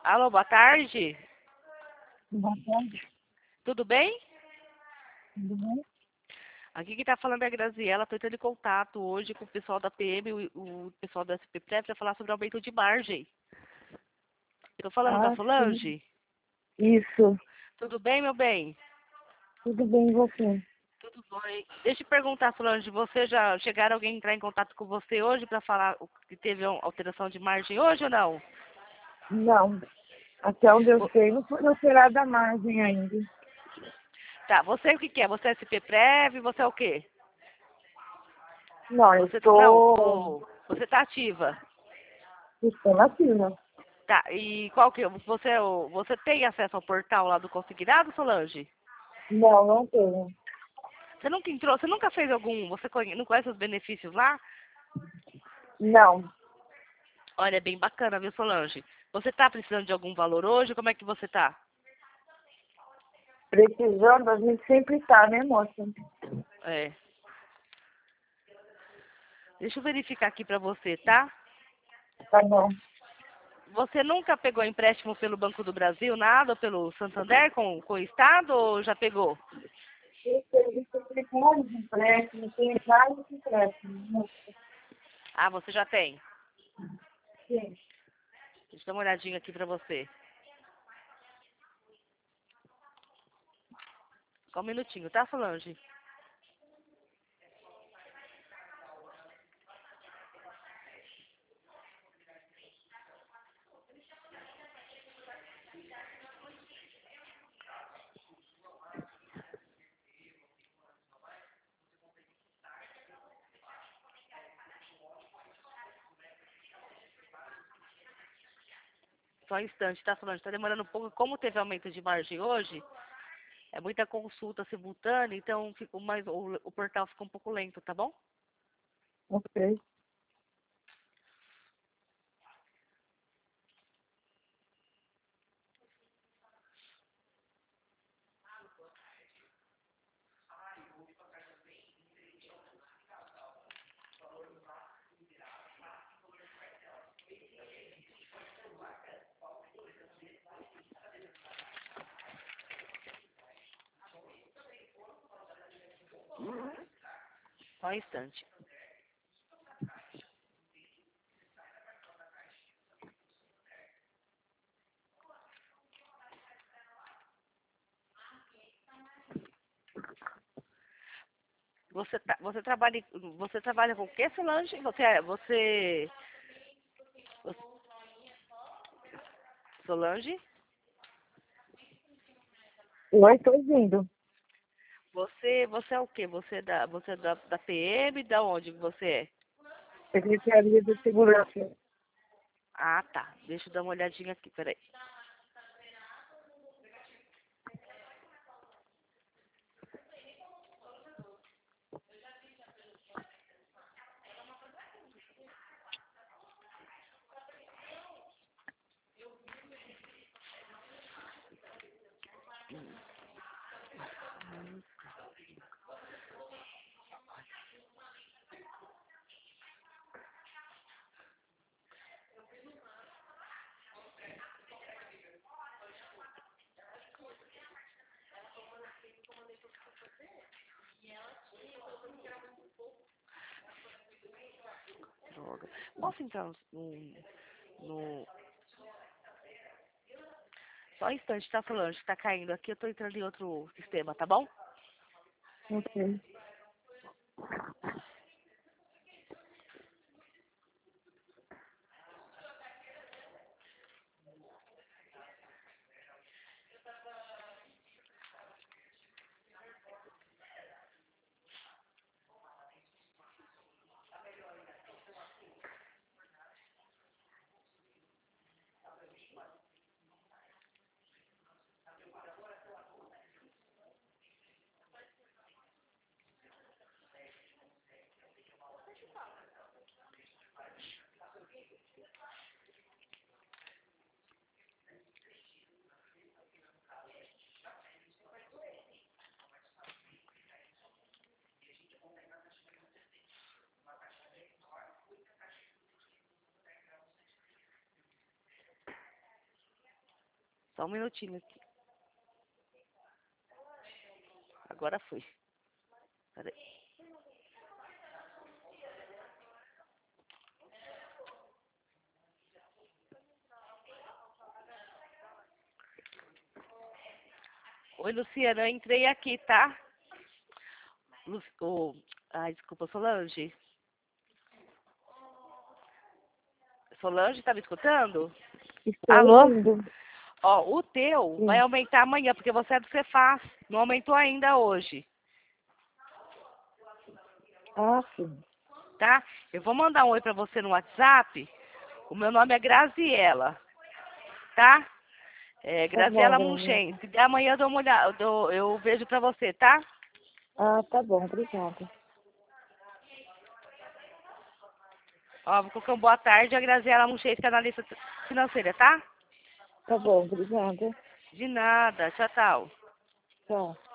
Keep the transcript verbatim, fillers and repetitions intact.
Alô, boa tarde. Boa tarde, Tudo bem? tudo bem? Aqui quem está falando é a Graziela. Estou entrando em contato hoje com o pessoal da P M e o, o pessoal da S P P para falar sobre aumento de margem. Estou falando com a Ah, sim, Solange. isso. Tudo bem, meu bem? Tudo bem, e você? Tudo bem. Deixa eu te perguntar, Solange, você já chegaram alguém a entrar em contato com você hoje para falar o que teve uma alteração de margem hoje ou não? Não, até onde eu Vo- sei, não foi alterada a margem ainda. Tá, você o que que é? Você é S P Prev? Você é o quê? Não, eu Você não, estou o- você está ativa. estou ativa. Tá, e qual que é? Você, é o- você tem acesso ao portal lá do Consignado, Solange? Não, não tenho. Você nunca entrou, você nunca fez algum, você conhe- não conhece os benefícios lá? Não, Olha, é bem bacana, viu, Solange? Você tá precisando de algum valor hoje? Como é que você tá? precisando, a gente sempre está, né, moça? É. Deixa eu verificar aqui pra você, tá? Tá bom. Você nunca pegou empréstimo pelo Banco do Brasil, nada, ou pelo Santander com, com o Estado, ou já pegou? Eu tenho vários empréstimos, tem vários empréstimos. Moça. Ah, você já tem. Sim. Deixa eu dar uma olhadinha aqui pra você. Só um minutinho, tá, Solange? Só um instante, tá, Solange? Tá demorando um pouco. Como teve aumento de margem hoje, é muita consulta simultânea, então fica mais, o, o portal fica um pouco lento, tá bom? Ok. Só um instante. Você, tá, você, trabalha, você trabalha com o quê, Solange? Você, é- você, você... Solange? Oi, estou ouvindo. Você, você é o quê? Você é da, você é da, da P M? Da onde você é? Secretaria de Segurança. Ah, tá. Deixa eu dar uma olhadinha aqui, peraí. Droga. Posso entrar no, no... Só um instante, tá, Solange? Tá caindo aqui, eu tô entrando em outro sistema, tá bom? Ok. Só um minutinho aqui. Agora foi. Peraí. Oi, Luciana, eu entrei aqui, tá? Lu... Oh, ai, desculpa, Solange. Solange, tá me escutando? Estou Alô? ouvindo. Ó, o teu Sim. vai aumentar amanhã, porque você é do Cefaz. Não aumentou ainda hoje, Ah, sim. tá? Eu vou mandar um oi pra você no WhatsApp. O meu nome é Graziela, tá? É, Tá bom, Graziela Graziela. Munchen. Se der amanhã eu dou uma olhada, eu, dou- eu vejo pra você, tá? Ah, tá bom, obrigada. Ó, vou colocar um boa tarde, a Graziela Munchen, que é analista financeira, tá? Tá bom, obrigada. De nada. Tchau, tchau. Tchau.